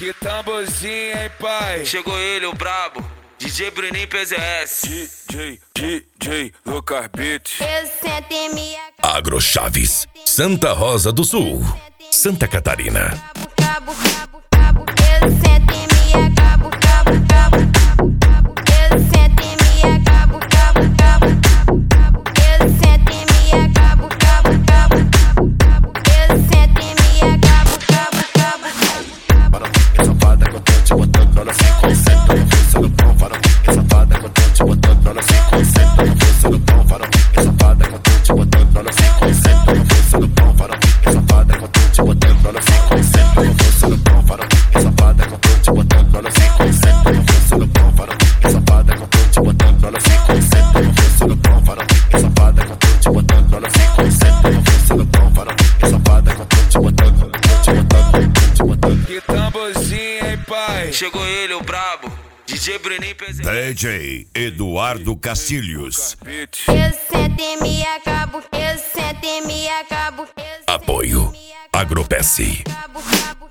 Que tamborzinho, hein, pai? Chegou ele, o brabo, DJ Bruninho PZS. DJ Lucas Beat. Agrochaves, Santa Rosa do Sul, Santa Catarina. Que tamborzinho, hein, pai? Chegou ele, o brabo, DJ Bruninho PZS. DJ Eduardo Castilhos. Eu sento e me acabo, eu sento e me acabo. Apoio Agropece. Acabo.